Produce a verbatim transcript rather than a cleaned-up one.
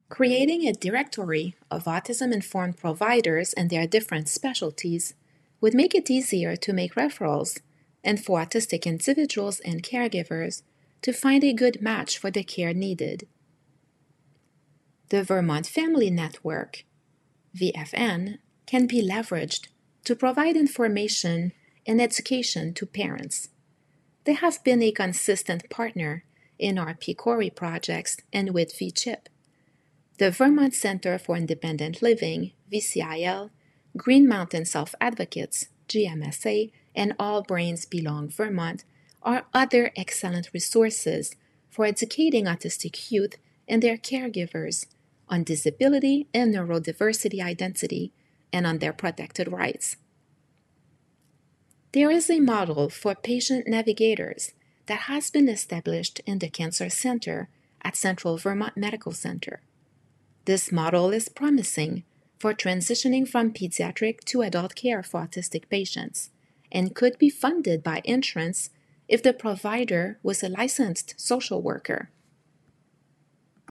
Creating a directory of autism-informed providers and their different specialties would make it easier to make referrals and for autistic individuals and caregivers to find a good match for the care needed. The Vermont Family Network, V F N, can be leveraged to provide information and education to parents. They have been a consistent partner in our PCORI projects and with V CHIP. The Vermont Center for Independent Living, V C I L, Green Mountain Self-Advocates, G M S A, and All Brains Belong Vermont are other excellent resources for educating autistic youth and their caregivers on disability and neurodiversity identity and on their protected rights. There is a model for patient navigators that has been established in the Cancer Center at Central Vermont Medical Center. This model is promising for transitioning from pediatric to adult care for autistic patients and could be funded by insurance if the provider was a licensed social worker.